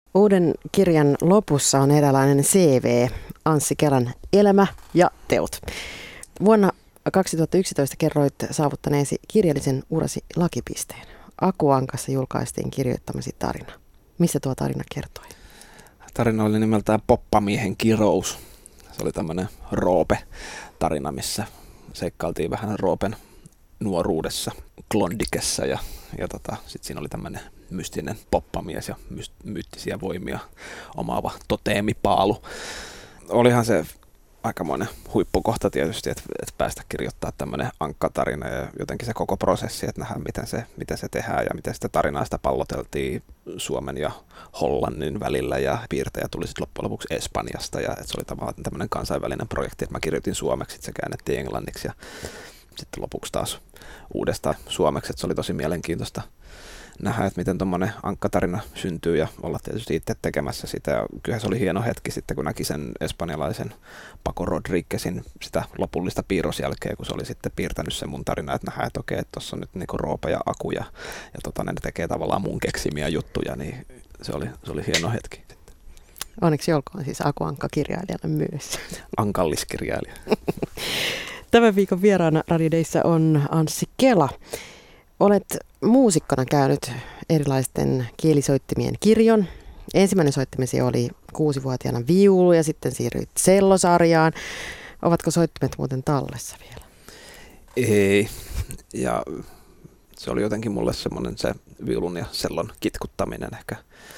Uuden kirjan lopussa on eräänlainen CV, Anssi Kelan elämä ja teot. Vuonna 2011 kerroit saavuttaneesi kirjallisen urasi lakipisteen. Aku Ankassa julkaistiin kirjoittamasi tarina. Mistä tuo tarina kertoi? Tarina oli nimeltään Poppamiehen kirous. Se oli tämmöinen Roope-tarina, missä seikkailtiin vähän Roopen nuoruudessa Klondikessa ja sitten siinä oli tämmöinen mystinen poppamies ja mystisiä voimia omaava toteemipaalu. Olihan se aikamoinen huippukohta tietysti, että päästä kirjoittaa tämmöinen ankkatarina ja jotenkin se koko prosessi, että nähdään miten se tehdään ja miten sitä tarinaa sitä palloteltiin Suomen ja Hollannin välillä ja piirtäjä tuli sitten loppujen lopuksi Espanjasta ja että se oli tavallaan tämmöinen kansainvälinen projekti, että mä kirjoitin suomeksi, sitten se käännettiin englanniksi ja sitten lopuksi taas uudestaan suomeksi, että se oli tosi mielenkiintoista nähdä, että miten tuommoinen ankkatarina syntyy ja olla tietysti itse tekemässä sitä. Ja kyllähän se oli hieno hetki sitten, kun näki sen espanjalaisen Paco Rodriguezin sitä lopullista piirrosjälkeä, kun se oli sitten piirtänyt sen mun tarinaa, että nähdään, että okei, että tuossa on nyt niinku Roope ja Aku ja ne tekee tavallaan mun keksimiä juttuja, niin se oli hieno hetki. Onneksi olkoon siis Aku Ankka kirjailijana myös. Ankalliskirjailija. Tämän viikon vieraana Radio Dayssä on Anssi Kela. Olet muusikkona käynyt erilaisten kielisoittimien kirjon. Ensimmäinen soittimesi oli 6-vuotiaana viulu ja sitten siirryit sellosarjaan. Ovatko soittimet muuten tallessa vielä? Ei. Ja se oli jotenkin mulle semmoinen se viulun ja sellon kitkuttaminen ehkä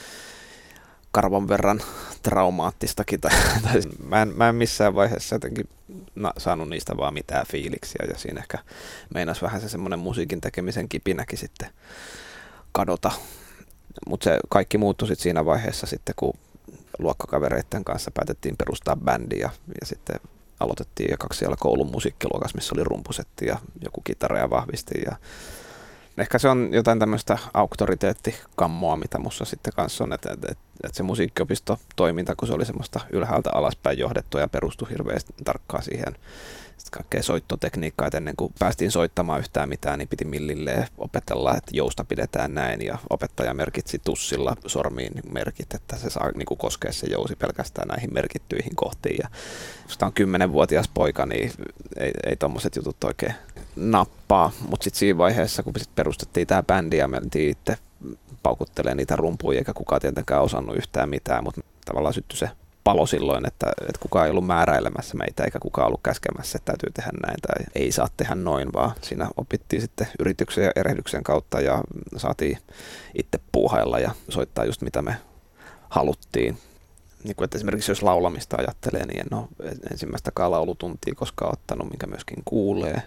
karvan verran traumaattistakin. Mä en missään vaiheessa jotenkin saanut niistä vaan mitään fiiliksiä ja siinä ehkä meinasi vähän se semmoinen musiikin tekemisen kipinäkin sitten kadota. Mutta se kaikki muuttui sitten siinä vaiheessa sitten, kun luokkakavereiden kanssa päätettiin perustaa bändi ja sitten aloitettiin ekaksi siellä koulun musiikkiluokassa, missä oli rumpusetti ja joku kitara ja vahvisti ja ehkä se on jotain tämmöistä auktoriteettikammoa, mitä musta sitten kanssa on, että se musiikkiopistotoiminta, kun se oli semmoista ylhäältä alaspäin johdettua ja perustui hirveästi tarkkaan siihen kaikkea soittotekniikkaa, että ennen kuin päästiin soittamaan yhtään mitään, niin piti millilleen opetella, että jousta pidetään näin ja opettaja merkitsi tussilla sormiin merkit, että se saa niin kuin koskea se jousi pelkästään näihin merkittyihin kohtiin ja jos tämä on 10-vuotias poika, niin ei tommoset jutut oikein nappaa, mutta sitten siinä vaiheessa, kun perustettiin tämä bändi ja me mentiin itse paukuttelemaan niitä rumpuja, eikä kukaan tietenkään osannut yhtään mitään, mutta tavallaan syttyi se palo silloin, että kukaan ei ollut määräilemässä meitä, eikä kukaan ollut käskemässä, että täytyy tehdä näin tai ei saa tehdä noin, vaan siinä opittiin sitten yrityksen ja erehdyksen kautta ja saatiin itse puuhailla ja soittaa just mitä me haluttiin. Niin kuin, että esimerkiksi jos laulamista ajattelee, niin en ole ensimmäistäkään laulutuntia koskaan ottanut, minkä myöskin kuulee.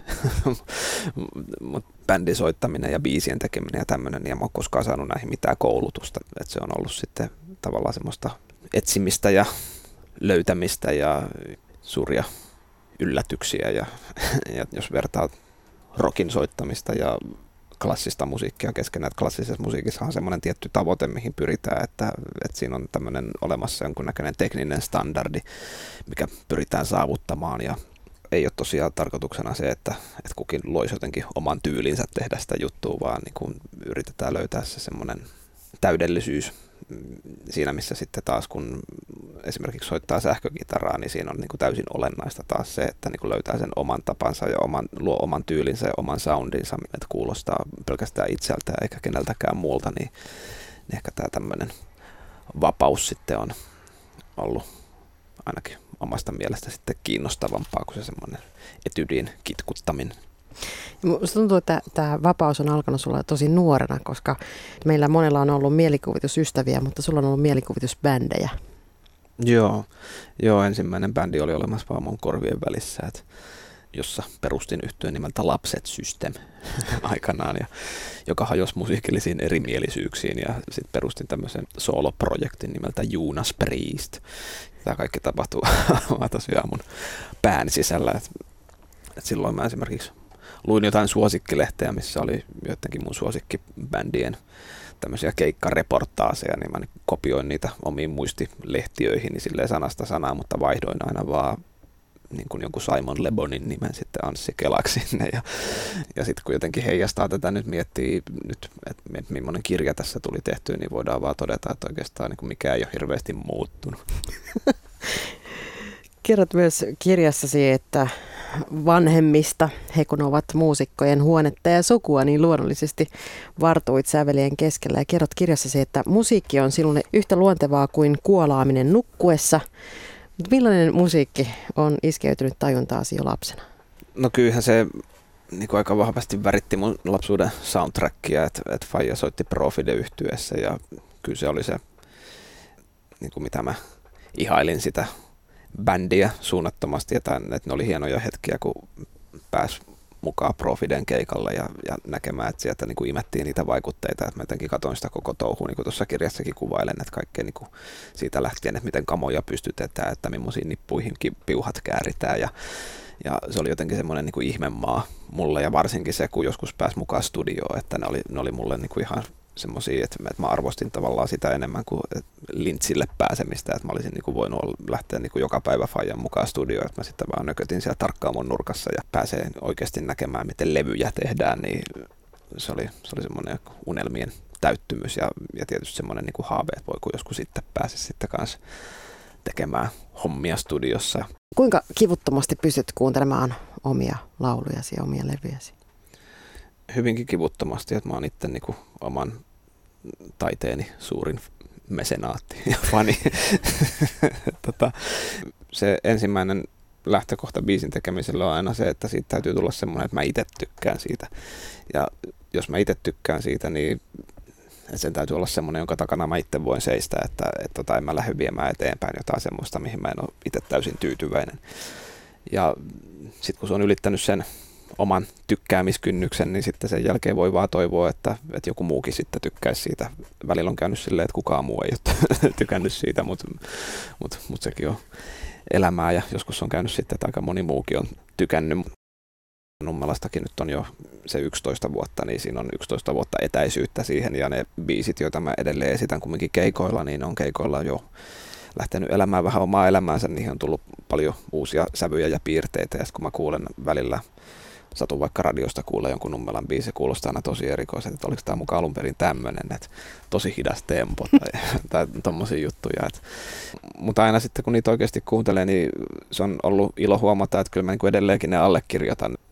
Mutta bändin soittaminen ja biisien tekeminen ja tämmöinen, niin en ole koskaan saanut näihin mitään koulutusta. Et se on ollut sitten tavallaan semmoista etsimistä ja löytämistä ja suuria yllätyksiä. Ja jos vertaa rockin soittamista ja klassista musiikkia keskenään, että klassisessa musiikissa on semmoinen tietty tavoite, mihin pyritään, että siinä on tämmöinen olemassa jonkunnäköinen tekninen standardi, mikä pyritään saavuttamaan ja ei ole tosiaan tarkoituksena se, että kukin loisi jotenkin oman tyylinsä tehdä sitä juttua, vaan niin kuin yritetään löytää se semmoinen täydellisyys siinä, missä sitten taas kun esimerkiksi soittaa sähkökitaraa, niin siinä on niin kuin täysin olennaista taas se, että niin kuin löytää sen oman tapansa ja luo oman tyylinsä ja oman soundinsa, että kuulostaa pelkästään itseltään eikä keneltäkään muulta, niin ehkä tämä tämmöinen vapaus sitten on ollut ainakin omasta mielestä sitten kiinnostavampaa kuin se semmoinen etydin kitkuttaminen. Minusta tuntuu, että tämä vapaus on alkanut sulla tosi nuorena, koska meillä monella on ollut mielikuvitusystäviä, mutta sulla on ollut mielikuvitusbändejä. Joo, ensimmäinen bändi oli olemassa vaan mun korvien välissä, jossa perustin yhtyeen nimeltä Lapset System aikanaan, joka hajosi musiikillisiin erimielisyyksiin ja sitten perustin tämmöisen soloprojektin nimeltä Jonas Priest. Tämä kaikki tapahtuu tosiaan mun pään sisällä, että silloin mä esimerkiksi luin jotain suosikkilehteä, missä oli joidenkin mun suosikkibändien tämmöisiä keikkareportaaseja, niin mä kopioin niitä omiin muistilehtiöihin niin silleen sanasta sanaa, mutta vaihdoin aina vaan niin kuin jonkun Simon Le Bonin nimen sitten Anssi Kelaksi sinne. Ja sitten kun jotenkin heijastaa tätä nyt, miettii nyt, että millainen kirja tässä tuli tehtyä, niin voidaan vaan todeta, että oikeastaan niin kuin mikään ei ole hirveästi muuttunut. Kerrot myös kirjassasi, että vanhemmista, he kun ovat muusikkojen huonetta ja sukua, niin luonnollisesti vartuit sävelien keskellä. Ja kerrot kirjassasi, että musiikki on sinulle yhtä luontevaa kuin kuolaaminen nukkuessa. Mutta millainen musiikki on iskeytynyt tajuntaasi jo lapsena? No kyllähän se niin kuin aika vahvasti väritti mun lapsuuden soundtrackia, että faija soitti Profide-yhtyeessä ja kyllä se oli se, niin kuin mitä mä ihailin sitä bändiä suunnattomasti, että ne oli hienoja hetkiä, kun pääsi mukaan Profiden keikalle ja näkemään, että sieltä niin kuin imettiin niitä vaikutteita, että mä jotenkin katsoin sitä koko touhua, niin kuin tuossa kirjassakin kuvailen, että kaikkea niin kuin siitä lähtien, että miten kamoja pystytetään, että millaisiin nippuihinkin piuhat kääritään ja se oli jotenkin semmoinen niin kuin ihmemaa mulle ja varsinkin se, kun joskus pääsi mukaan studioon, että ne oli mulle niin kuin ihan semmoisia, että mä arvostin tavallaan sitä enemmän kuin lintsille pääsemistä, että mä olisin niin kuin voinut lähteä niin kuin joka päivä faijan mukaan studioon, että mä sitten vaan nökötin siellä tarkkaamon nurkassa ja pääsee oikeasti näkemään, miten levyjä tehdään, niin se oli semmoinen unelmien täyttymys ja tietysti semmoinen niin kuin haave, että voi kun joskus sitten pääse sitten kanssa tekemään hommia studiossa. Kuinka kivuttomasti pystyt kuuntelemaan omia laulujasi ja omia levyjäsi? Hyvinkin kivuttomasti, että mä oon itse niinku oman taiteeni suurin mesenaatti ja fani. Se ensimmäinen lähtökohta biisin tekemisellä on aina se, että siitä täytyy tulla semmoinen, että mä itse tykkään siitä. Ja jos mä itse tykkään siitä, niin sen täytyy olla semmoinen, jonka takana mä itse voin seistä, että en mä lähde viemään eteenpäin jotain semmoista, mihin mä en ole itse täysin tyytyväinen. Ja sitten kun se on ylittänyt sen oman tykkäämiskynnyksen, niin sitten sen jälkeen voi vaan toivoa, että joku muukin sitten tykkäisi siitä. Välillä on käynyt silleen, että kukaan muu ei ole tykännyt siitä, mutta sekin on elämää ja joskus on käynyt sitten, että aika moni muukin on tykännyt. Nummelastakin nyt on jo se 11 vuotta, niin siinä on 11 vuotta etäisyyttä siihen ja ne biisit, joita mä edelleen esitän kumminkin keikoilla, niin on keikoilla jo lähtenyt elämään vähän omaa elämäänsä, niihin on tullut paljon uusia sävyjä ja piirteitä ja kun mä kuulen välillä, satun vaikka radiosta kuulla jonkun Nummelan biisi, kuulostaa aina tosi erikoiset, että oliko tämä mukaan alun perin tämmöinen, että tosi hidas tempo tai tommosia juttuja. Mutta aina sitten kun niitä oikeasti kuuntelee, niin se on ollut ilo huomata, että kyllä mä niin edelleenkin ne allekirjoitan.